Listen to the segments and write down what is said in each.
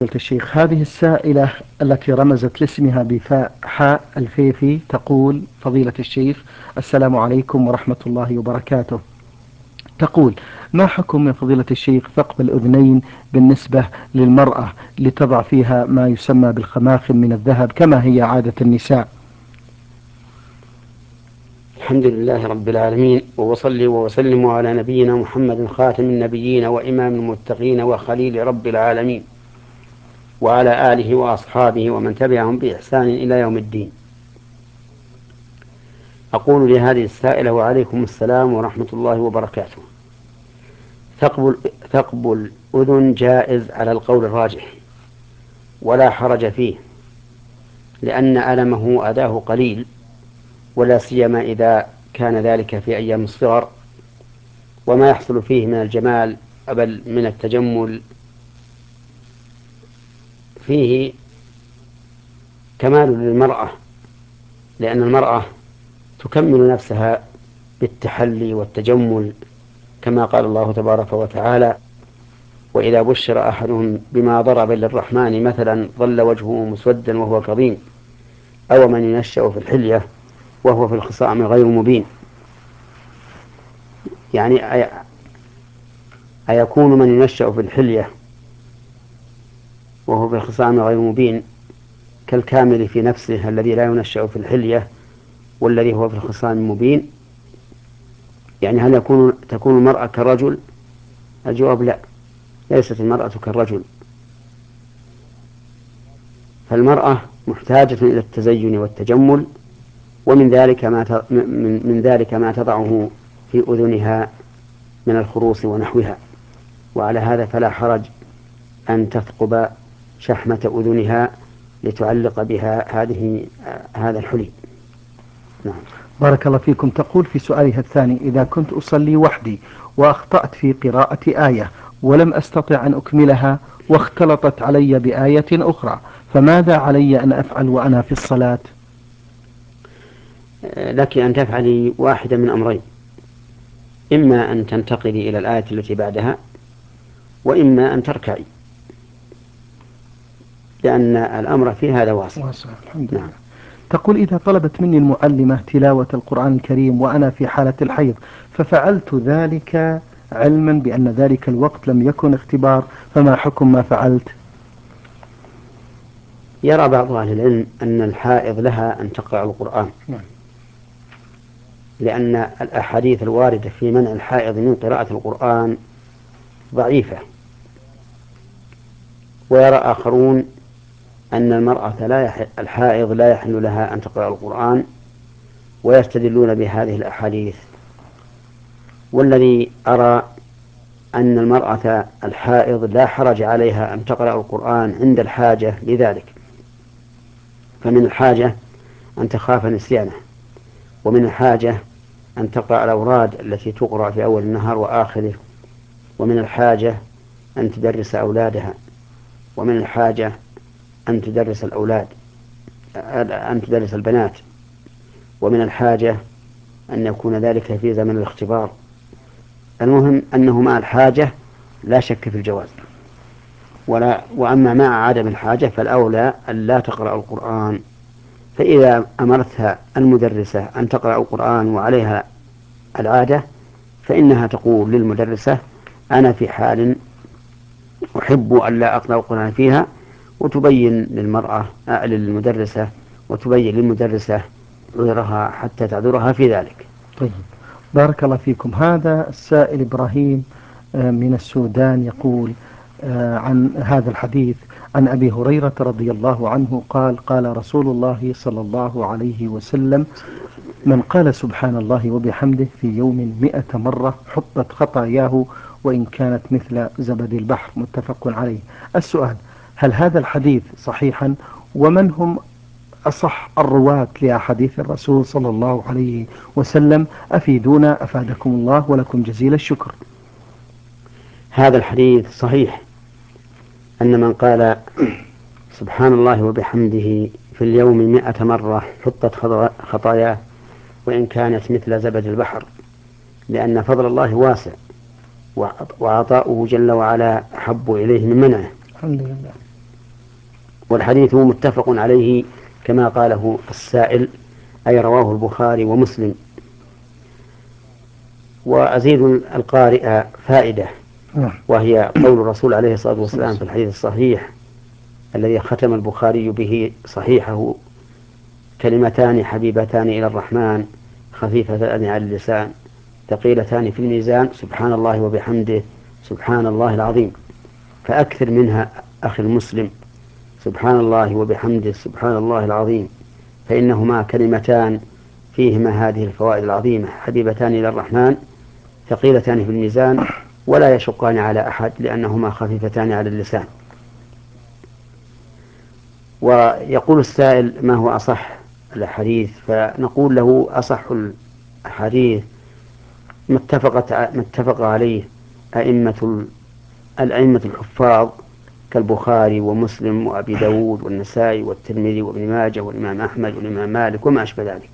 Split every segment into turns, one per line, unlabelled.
فضيلة الشيخ، هذه السائلة التي رمزت لاسمها بفاء حاء الفيفي تقول: فضيلة الشيخ، السلام عليكم ورحمة الله وبركاته. تقول: ما حكم من فضيلة الشيخ ثقب الأذنين بالنسبة للمرأة لتضع فيها ما يسمى بالخماخم من الذهب كما هي عادة النساء؟
الحمد لله رب العالمين، وصلي وسلم على نبينا محمد خاتم النبيين وإمام المتقين وخليل رب العالمين، وعلى آله وأصحابه ومن تبعهم بإحسان إلى يوم الدين. أقول لهذه السائلة: وعليكم السلام ورحمة الله وبركاته. ثقب الأذن جائز على القول الراجح ولا حرج فيه، لأن ألمه أداه قليل، ولا سيما إذا كان ذلك في أيام الصغر، وما يحصل فيه من الجمال بل من التجمل فيه كمال للمرأة، لأن المرأة تكمل نفسها بالتحلي والتجمل، كما قال الله تبارك وتعالى: وإذا بشر أحدهم بما ضرب للرحمن مثلا ظل وجهه مسودا وهو كظيم، أو من ينشأ في الحلية وهو في الخصام غير مبين. يعني أيكون من ينشأ في الحلية وهو في الخصام غير مبين كالكامل في نفسه الذي لا ينشأ في الحلية والذي هو في الخصام مبين؟ يعني هل تكون المرأة كالرجل؟ الجواب: لا، ليست المرأة كالرجل، فالمرأة محتاجة إلى التزين والتجمل، ومن ذلك من ذلك ما تضعه في أذنها من الخروص ونحوها. وعلى هذا فلا حرج أن تثقب شحمة أذنها لتعلق بها هذا الحلي. نعم.
بارك الله فيكم. تقول في سؤالها الثاني: إذا كنت أصلي وحدي وأخطأت في قراءة آية ولم أستطع أن أكملها واختلطت علي بآية أخرى، فماذا علي أن أفعل وأنا في الصلاة؟
لك أن تفعلي واحدة من أمرين: إما أن تنتقلي إلى الآية التي بعدها، وإما أن تركعي، لأن الأمر في هذا واسع.
واسع، الحمد
نعم.
لله. تقول: إذا طلبت مني المعلمة تلاوة القرآن الكريم وأنا في حالة الحيض، ففعلت ذلك علما بأن ذلك الوقت لم يكن اختبار، فما حكم ما فعلت؟
يرى بعض أهل العلم أن الحائض لها أن تقرأ القرآن،
نعم.
لأن الأحاديث الواردة في منع الحائض من قراءة القرآن ضعيفة. ويرى آخرون أن المرأة الحائض لا يحل لها أن تقرأ القرآن، ويستدلون بهذه الأحاديث. والذي أرى أن المرأة الحائض لا حرج عليها أن تقرأ القرآن عند الحاجة لذلك، فمن الحاجة أن تخاف نسيانه، ومن الحاجة أن تقرأ الأوراد التي تقرأ في أول النهار وآخره، ومن الحاجة أن تدرس أولادها، ومن الحاجة أن تدرس البنات، ومن الحاجة أن يكون ذلك في زمن الاختبار. المهم أنه مع الحاجة لا شك في الجواز، وأما مع عدم الحاجة فالأولى أن لا تقرأ القرآن. فإذا أمرتها المدرسة أن تقرأ القرآن وعليها العادة، فإنها تقول للمدرسة: أنا في حال أحب أن لا أقرأ القرآن فيها، وتبين للمدرسة وتبين للمدرسة عذرها حتى تعذرها في ذلك.
طيب، بارك الله فيكم. هذا السائل إبراهيم من السودان يقول عن هذا الحديث عن أبي هريرة رضي الله عنه قال: قال رسول الله صلى الله عليه وسلم: من قال سبحان الله وبحمده في يوم 100 مرة حطت خطاياه وإن كانت مثل زبد البحر. متفق عليه. السؤال: هل هذا الحديث صحيحا؟ ومن هم أصح الرواة لأحاديث الرسول صلى الله عليه وسلم؟ أفيدونا أفادكم الله ولكم جزيل الشكر.
هذا الحديث صحيح، أن من قال سبحان الله وبحمده في اليوم 100 مرة حطت خطاياه وإن كانت مثل زبد البحر، لأن فضل الله واسع، وعطاؤه جل وعلا أحب إليه من منعه.
الحمد لله.
والحديث متفق عليه كما قاله السائل، أي رواه البخاري ومسلم. وأزيد القارئ فائدة، وهي قول الرسول عليه الصلاة والسلام في الحديث الصحيح الذي ختم البخاري به صحيحه: كلمتان حبيبتان إلى الرحمن خفيفتان على اللسان ثقيلتان في الميزان، سبحان الله وبحمده سبحان الله العظيم. فأكثر منها أخي المسلم، سبحان الله وبحمده سبحان الله العظيم، فإنهما كلمتان فيهما هذه الفوائد العظيمة: حبيبتان إلى الرحمن، ثقيلتان في الميزان، ولا يشقان على أحد لأنهما خفيفتان على اللسان. ويقول السائل: ما هو أصح الحديث؟ فنقول له: أصح الحديث ما اتفق عليه الأئمة الحفاظ كالبخاري ومسلم وأبي داود والنسائي والترمذي وابن ماجه والإمام أحمد والإمام مالك وما أشبه ذلك.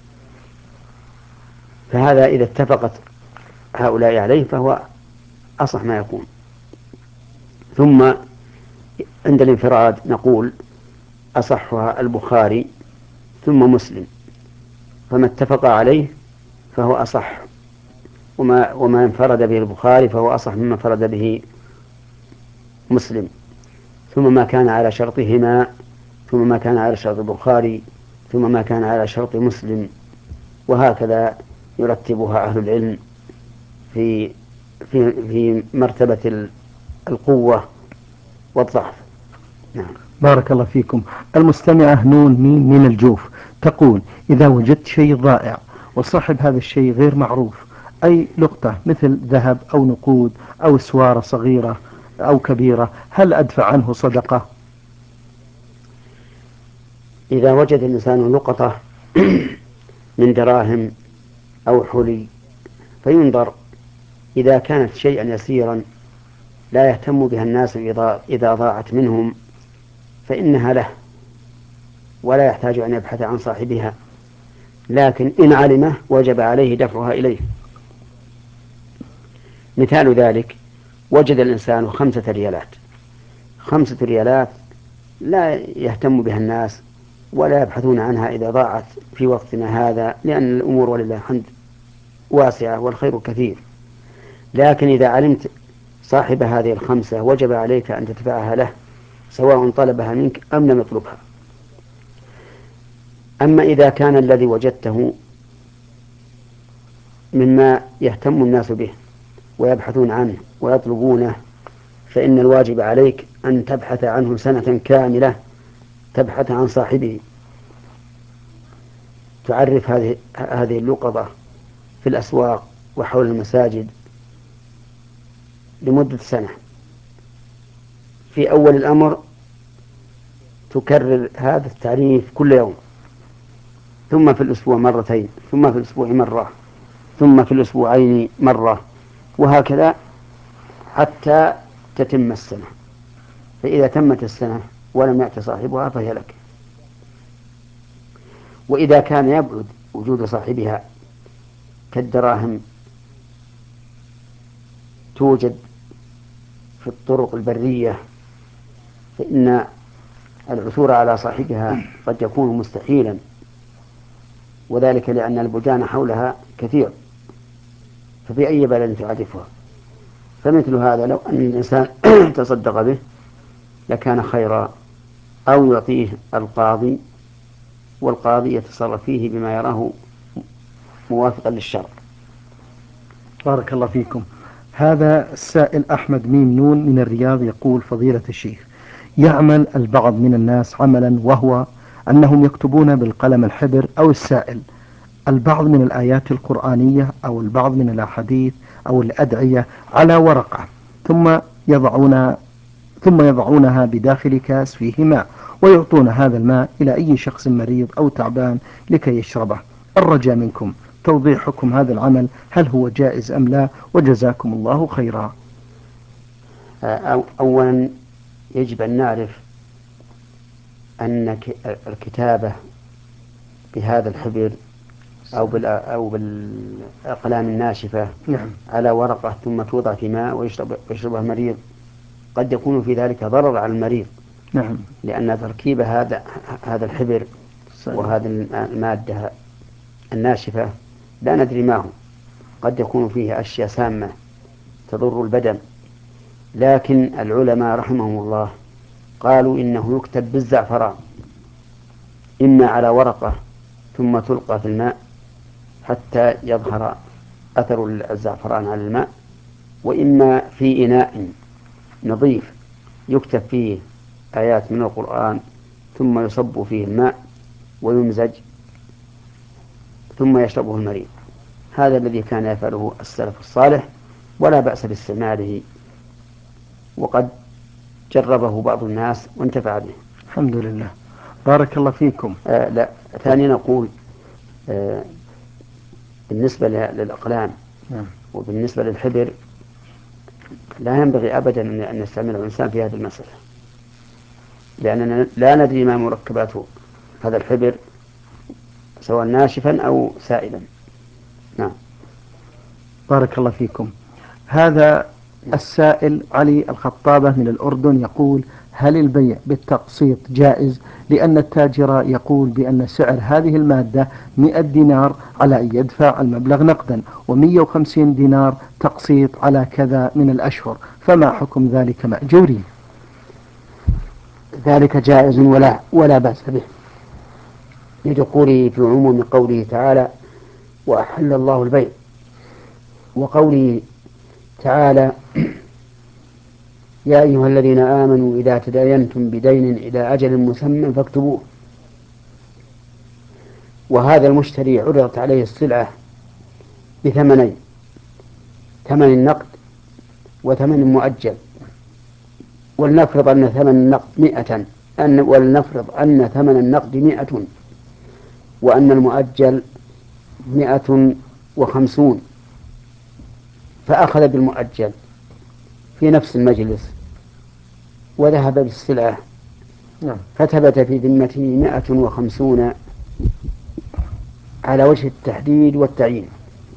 فهذا إذا اتفقت هؤلاء عليه فهو أصح ما يكون. ثم عند الانفراد نقول: أصحها البخاري ثم مسلم، فما اتفق عليه فهو أصح، وما انفرد به البخاري فهو أصح مما انفرد به مسلم، ثم ما كان على شرطهما، ثم ما كان على شرط البخاري، ثم ما كان على شرط مسلم، وهكذا يرتبها أهل العلم في في مرتبة القوة والضعف. نعم.
بارك الله فيكم. المستمعة نون مين من الجوف تقول: إذا وجدت شيء ضائع وصاحب هذا الشيء غير معروف، أي لقطة مثل ذهب أو نقود أو سوارة صغيرة أو كبيرة، هل أدفع عنه صدقة؟
إذا وجد الإنسان لقطة من دراهم أو حلي فينظر، إذا كانت شيئا يسيرا لا يهتم بها الناس إذا ضاعت منهم فإنها له ولا يحتاج أن يبحث عن صاحبها، لكن إن علمه وجب عليه دفعها إليه. مثال ذلك: وجد الإنسان 5 ريالات، 5 ريالات لا يهتم بها الناس ولا يبحثون عنها إذا ضاعت في وقتنا هذا، لأن الأمور ولله الحمد واسعة والخير كثير. لكن إذا علمت صاحب هذه ال5 وجب عليك أن تدفعها له سواء طلبها منك أم لم يطلبها. أما إذا كان الذي وجدته مما يهتم الناس به ويبحثون عنه ويطلبونه فإن الواجب عليك أن تبحث عنه سنة كاملة، تبحث عن صاحبه، تعرف هذه اللقطة في الأسواق وحول المساجد لمدة سنة. في أول الأمر تكرر هذا التعريف كل يوم، ثم في الأسبوع مرتين، ثم في الأسبوع مرة، ثم في الأسبوعين مرة، وهكذا حتى تتم السنة. فإذا تمت السنة ولم يأت صاحبها فهي لك. وإذا كان يبعد وجود صاحبها كالدراهم توجد في الطرق البرية فإن العثور على صاحبها قد يكون مستحيلا، وذلك لأن البلدان حولها كثير، ففي أي بلد تعرفها. فمثل هذا لو أن الإنسان تصدق به لكان خيرا، أو يعطيه القاضي والقاضي يتصرف فيه بما يراه موافقا للشرع.
بارك الله فيكم. هذا السائل أحمد ميم نون من الرياض يقول: فضيلة الشيخ، يعمل البعض من الناس عملا وهو أنهم يكتبون بالقلم الحبر أو السائل البعض من الآيات القرآنية أو البعض من الأحاديث أو الأدعية على ورقة، ثم يضعونها بداخل كاس فيه ماء، ويعطون هذا الماء إلى أي شخص مريض أو تعبان لكي يشربه. الرجاء منكم توضيح حكم هذا العمل، هل هو جائز أم لا؟ وجزاكم الله خيرا.
أولا يجب أن نعرف أن الكتابة بهذا الحبر أو بالأقلام الناشفة
نعم.
على ورقة ثم توضع في ماء ويشربها المريض قد يكون في ذلك ضرر على المريض،
نعم.
لأن تركيب هذا الحبر
صحيح.
وهذه المادة الناشفة لا ندري ما هو، قد يكون فيه أشياء سامة تضر البدن، لكن العلماء رحمهم الله قالوا إنه يكتب بالزعفران، إما على ورقة ثم تلقى في الماء حتى يظهر أثر الزعفران على الماء، وإما في إناء نظيف يكتب فيه آيات من القرآن ثم يصب فيه الماء ويمزج ثم يشربه المريض. هذا الذي كان يفعله السلف الصالح، ولا بأس باستعماله، وقد جربه بعض الناس وانتفع به.
الحمد لله. بارك الله فيكم.
لا، ثانيا نقول بالنسبة للأقلام
نعم.
وبالنسبة للحبر لا ينبغي أبدا أن يستعمله الإنسان في هذه المسألة، لأننا لا ندري ما مركبات هذا الحبر سواء ناشفا أو سائلا. نعم.
بارك الله فيكم. هذا السائل علي الخطابة من الأردن يقول: هل البيع بالتقسيط جائز؟ لأن التاجر يقول بأن سعر هذه المادة 100 دينار على أن يدفع المبلغ نقدا، و150 دينار تقسيط على كذا من الأشهر، فما حكم ذلك مأجورين؟
ذلك جائز ولا بأس به، لدخوله في عموم قوله تعالى: وأحل الله البيع، وقوله تعالى: يا أيها الذين آمنوا إذا تداينتم بدين إلى أجل مسمى فاكتبوه. وهذا المشتري عرضت عليه السلعة بثمنين: ثمن النقد وثمن مؤجل، ولنفرض أن ثمن النقد 100 وأن المؤجل 150، فأخذ بالمؤجل في نفس المجلس وذهب بالسلعة، فثبت في ذمته 150 على وجه التحديد والتعيين،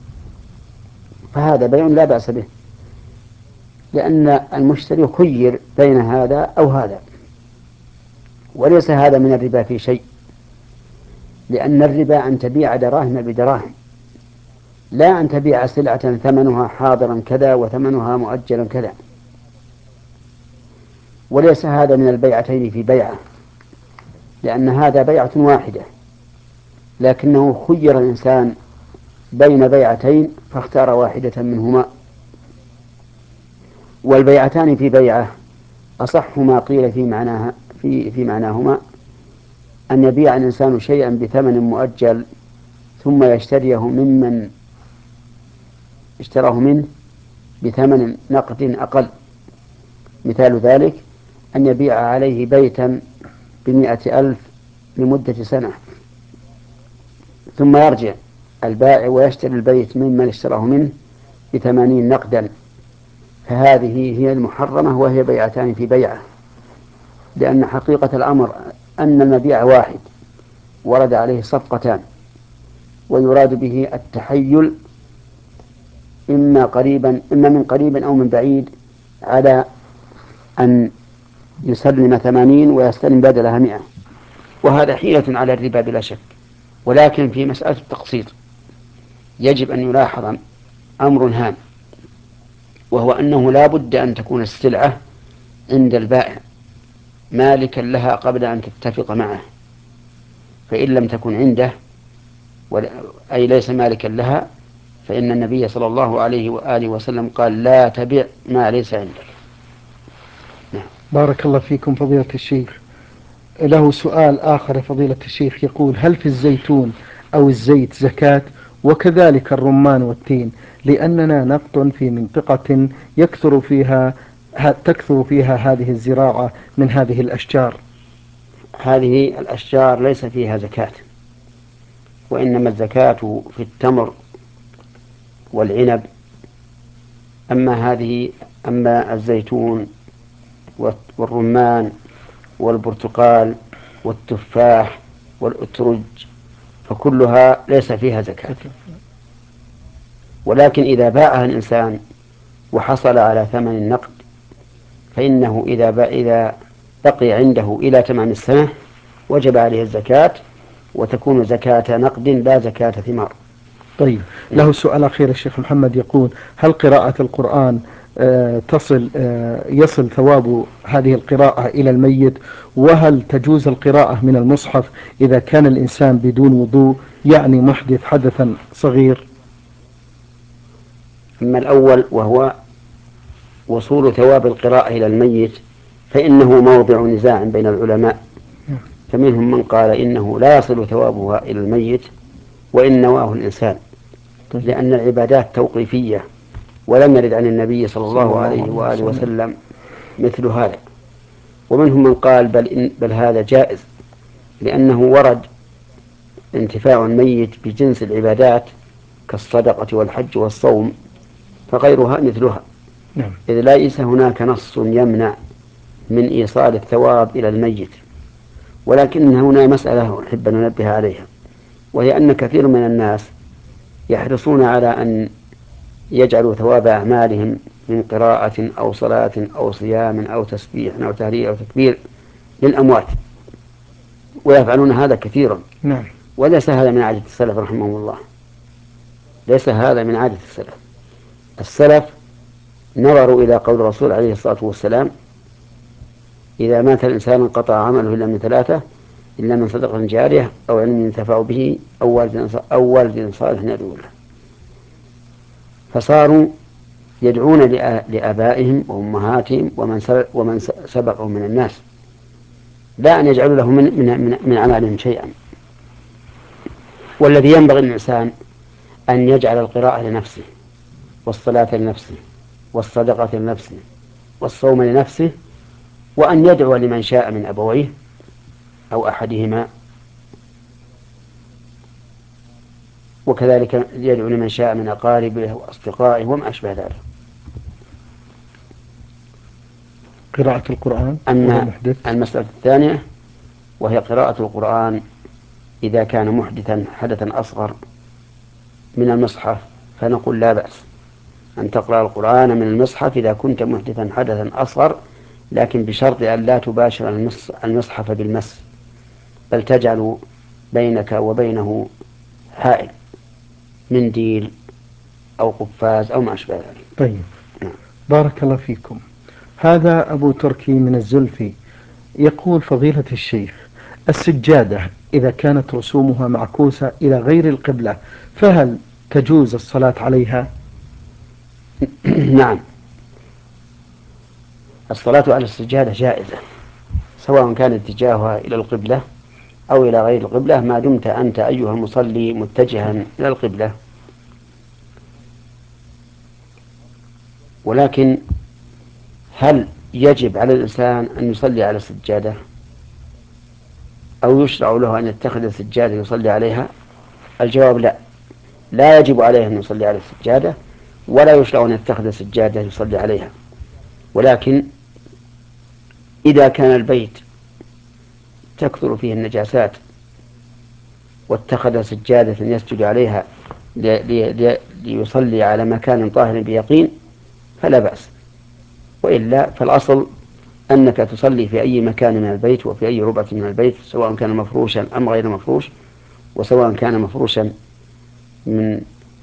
فهذا بيع لا بأس به، لأن المشتري خير بين هذا أو هذا، وليس هذا من الربا في شيء، لأن الربا أن تبيع دراهم بدراهم، لا أن تبيع سلعة ثمنها حاضرا كذا وثمنها مؤجلا كذا. وليس هذا من البيعتين في بيعة، لأن هذا بيعة واحدة، لكنه خير الإنسان بين بيعتين فاختار واحدة منهما. والبيعتان في بيعة أصح ما قيل في معناهما أن يبيع الإنسان شيئا بثمن مؤجل ثم يشتريه ممن اشتراه منه بثمن نقد أقل. مثال ذلك أن يبيع عليه بيتا ب100,000 لمدة سنة، ثم يرجع البائع ويشتري البيت ممن اشتراه منه ب80 نقدا، فهذه هي المحرمة، وهي بيعتان في بيعة، لأن حقيقة الأمر أن المبيع واحد ورد عليه صفقتان، ويراد به التحيل إما من قريب أو من بعيد على أن يسلم 80 ويستلم بدلها 100، وهذا حيلة على الربا بلا شك. ولكن في مسألة التقسيط يجب أن يلاحظ أمر هام، وهو أنه لا بد أن تكون السلعة عند البائع مالكا لها قبل أن تتفق معه، فإن لم تكن عنده أي ليس مالكا لها، فإن النبي صلى الله عليه وآله وسلم قال: لا تبع ما ليس عندك. نعم.
بارك الله فيكم فضيلة الشيخ. له سؤال آخر فضيلة الشيخ يقول: هل في الزيتون أو الزيت زكاة؟ وكذلك الرمان والتين، لأننا نقطن في منطقة تكثر فيها هذه الزراعة من هذه الأشجار.
هذه الأشجار ليس فيها زكاة، وإنما الزكاة في التمر والعنب. أما الزيتون والرمان والبرتقال والتفاح والأترج فكلها ليس فيها زكاة. ولكن إذا باعها الإنسان وحصل على ثمن النقد، فإنه إذا بقي عنده إلى تمام السنة وجب عليه الزكاة، وتكون زكاة نقد لا زكاة ثمار.
طيب، له سؤال أخير الشيخ محمد، يقول: هل قراءة القرآن يصل ثواب هذه القراءة إلى الميت؟ وهل تجوز القراءة من المصحف إذا كان الإنسان بدون وضوء، يعني محدث حدثا صغير؟
أما الأول وهو وصول ثواب القراءة إلى الميت فإنه موضع نزاع بين العلماء، فمنهم من قال إنه لا يصل ثوابها إلى الميت وإن نواه الإنسان، لأن العبادات توقيفية ولم يرد عن النبي صلى الله عليه وآله وسلم مثل هذا. ومنهم من قال بل هذا جائز، لأنه ورد انتفاع الميت بجنس العبادات كالصدقة والحج والصوم، فغيرها مثلها، إذ ليس هناك نص يمنع من إيصال الثواب إلى الميت. ولكن هنا مسألة أحب أن ننبه عليها، وهي أن كثير من الناس يحرصون على أن يجعلوا ثواب أعمالهم من قراءة أو صلاة أو صيام أو تسبيح أو تهليل أو تكبير للأموات، ويفعلون هذا كثيرا. وليس هذا من عادة السلف رحمهم الله، ليس هذا من عادة السلف. السلف نظروا إلى قول الرسول عليه الصلاة والسلام: إذا مات الإنسان انقطع عمله إلا من ثلاثة، إلا من صدقة جارية أو علم ينتفع به أو والد صالح يدعو له. فصاروا يدعون لآبائهم وأمهاتهم ومن سبقهم من الناس، لا أن يجعلوا لهم من أعمالهم شيئا. والذي ينبغي الإنسان أن يجعل القراءة لنفسه، والصلاة لنفسه، والصدقة لنفسه، والصوم لنفسه، وأن يدعو لمن شاء من أبويه أو أحدهما، وكذلك يدعو لمن شاء من أقاربه وأصدقائه وما أشبه ذلك.
قراءة القرآن.
أما المسألة الثانية وهي قراءة القرآن إذا كان محدثا حدثا أصغر من المصحف، فنقول لا بأس أن تقرأ القرآن من المصحف إذا كنت محدثا حدثا أصغر، لكن بشرط أن لا تباشر المصحف بالمس، بل تجعل بينك وبينه حائل، منديل أو قفاز أو ما أشبه ذلك.
طيب، بارك الله فيكم. هذا أبو تركي من الزلفي يقول: فضيلة الشيخ، السجادة إذا كانت رسومها معكوسة إلى غير القبلة فهل تجوز الصلاة عليها؟
نعم، الصلاة على السجادة جائزة، سواء كان اتجاهها إلى القبلة أو إلى غير القبلة، ما دمت أنت أيها المصلي متجها إلى القبلة. ولكن هل يجب على الإنسان أن يصلي على السجادة، أو يشرع له أن يتخذ سجادة يصلي عليها؟ الجواب لا، لا يجب عليه أن يصلي على السجادة، ولا يشرع أن يتخذ سجادة يصلي عليها. ولكن إذا كان البيت تكثر فيه النجاسات واتخذ سجادة يسجد عليها ليصلي على مكان طاهر بيقين فلا بأس، وإلا فالأصل أنك تصلي في أي مكان من البيت وفي أي ربعة من البيت، سواء كان مفروشا أم غير مفروش، وسواء كان مفروشا من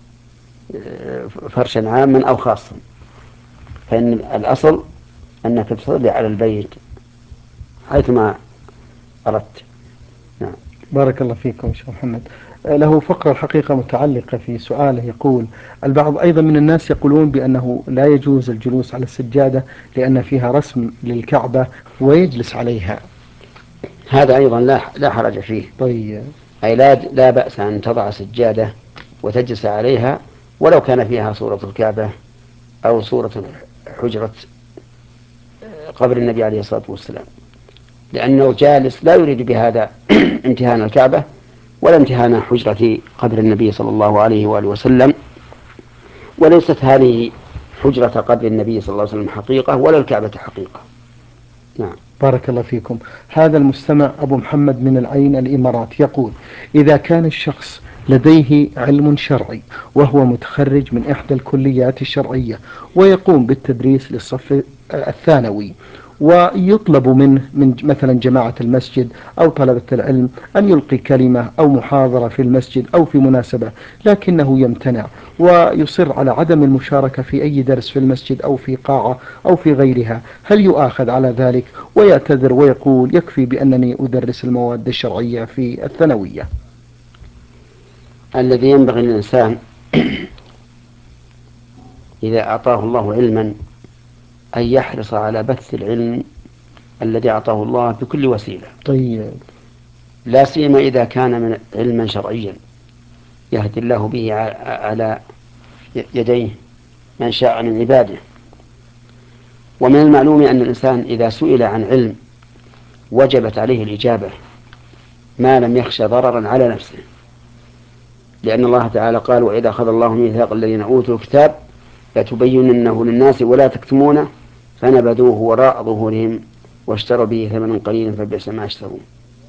فرشا عاما أو خاصا، فإن الأصل أنك تصلي على البيت حيثما أردت. نعم.
بارك الله فيكم شيخ محمد. له فقرة الحقيقة متعلقة في سؤاله، يقول: البعض أيضا من الناس يقولون بأنه لا يجوز الجلوس على السجادة لأن فيها رسم للكعبة ويجلس عليها.
هذا أيضا لا حرج فيه.
طيب.
أي لا بأس أن تضع سجادة وتجلس عليها ولو كان فيها صورة الكعبة أو صورة حجرة قبر النبي عليه الصلاة والسلام، لأنه جالس لا يريد بهذا امتهان الكعبة ولا امتهان حجرة قبر النبي صلى الله عليه وآله وسلم، وليست هذه حجرة قبر النبي صلى الله عليه وسلم حقيقة ولا الكعبة حقيقة. نعم.
بارك الله فيكم. هذا المستمع أبو محمد من العين الإمارات يقول: إذا كان الشخص لديه علم شرعي وهو متخرج من إحدى الكليات الشرعية ويقوم بالتدريس للصف الثانوي، ويطلب منه من مثلا جماعة المسجد أو طلبة العلم أن يلقي كلمة أو محاضرة في المسجد أو في مناسبة، لكنه يمتنع ويصر على عدم المشاركة في أي درس في المسجد أو في قاعة أو في غيرها، هل يؤاخذ على ذلك ويعتذر ويقول يكفي بأنني أدرس المواد الشرعية في الثانوية؟
الذي ينبغي للإنسان إذا أعطاه الله علما أن يحرص على بث العلم الذي أعطاه الله بكل وسيلة.
طيب.
لا سيما إذا كان من علما شرعيا يهدي الله به على يديه من شاء من عباده. ومن المعلوم أن الإنسان إذا سئل عن علم وجبت عليه الإجابة ما لم يخشى ضررا على نفسه، لأن الله تعالى قال: وإذا أخذ الله ميثاق الذين أوتوا الكتاب لتبيننه للناس ولا تكتمونه فنبذوه وراء ظهورهم واشتروا به ثمنا قليلا فبئس ما يشترون.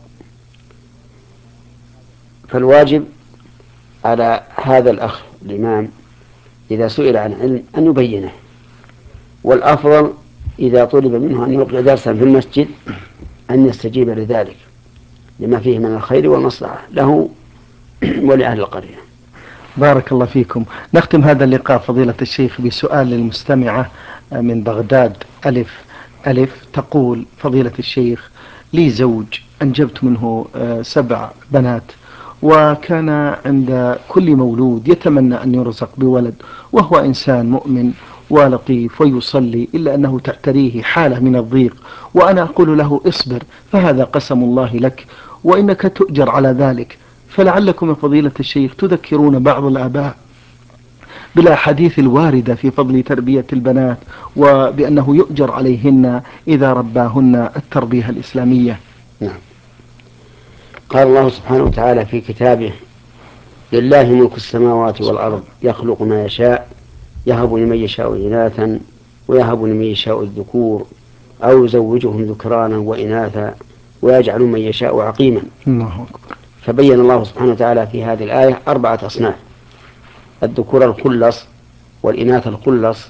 فالواجب على هذا الأخ الإمام إذا سئل عن علم أن يبينه، والأفضل إذا طلب منه أن يلقي درسا في المسجد أن يستجيب لذلك لما فيه من الخير والمصلحة له ولأهل القرية.
بارك الله فيكم. نختم هذا اللقاء فضيلة الشيخ بسؤال للمستمعة من بغداد ألف. ألف تقول: فضيلة الشيخ، لي زوج أنجبت منه 7 بنات، وكان عند كل مولود يتمنى أن يرزق بولد، وهو إنسان مؤمن ولطيف ويصلي، إلا أنه تعتريه حالة من الضيق، وأنا أقول له: اصبر، فهذا قسم الله لك وإنك تؤجر على ذلك. فلعلكم يا فضيلة الشيخ تذكرون بعض الآباء بالأحاديث الواردة في فضل تربية البنات، وبأنه يؤجر عليهن إذا رباهن التربية الإسلامية.
نعم. قال الله سبحانه وتعالى في كتابه: لله ملك السماوات والأرض يخلق ما يشاء يهب لمن يشاء إناثا ويهب لمن يشاء الذكور أو يزوجهم ذكرانا وإناثا ويجعل من يشاء عقيما.
الله أكبر.
فبين الله سبحانه وتعالى في هذه الآية 4 أصناف: الذكور الخلص والإناث الخلص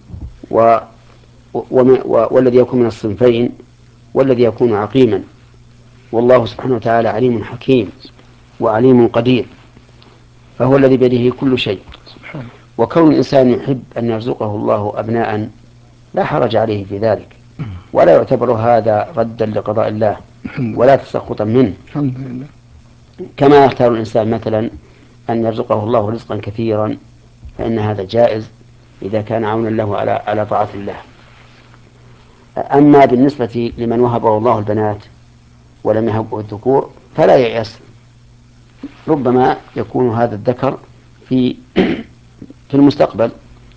والذي يكون من الصنفين والذي يكون عقيما. والله سبحانه وتعالى عليم حكيم وعليم قدير، فهو الذي بيده كل شيء. وكون الإنسان يحب أن يرزقه الله أبناء لا حرج عليه في ذلك، ولا يعتبر هذا ردا لقضاء الله ولا تسخطا منه، كما يختار الإنسان مثلا أن يرزقه الله رزقا كثيرا، فإن هذا جائز إذا كان عونا له على طاعة الله. أما بالنسبة لمن وهبه الله البنات ولم يهبه الذكور فلا ييأس، ربما يكون هذا الذكر في المستقبل،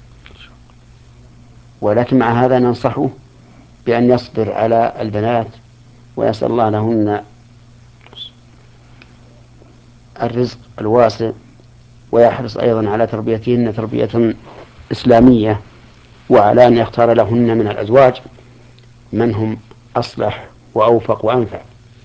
ولكن مع هذا ننصحه بأن يصبر على البنات ويسأل الله لهن الرزق الواسع، ويحرص أيضا على تربيتهن تربية إسلامية، وعلى أن يختار لهن من الأزواج من هم أصلح وأوفق وأنفع.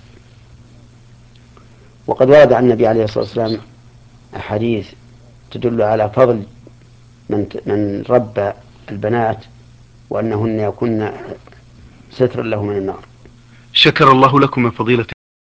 وقد ورد عن النبي عليه الصلاة والسلام أحاديث تدل على فضل من ربى البنات وأنهن يكن سترا له من النار.
شكر الله لكم يا فضيلة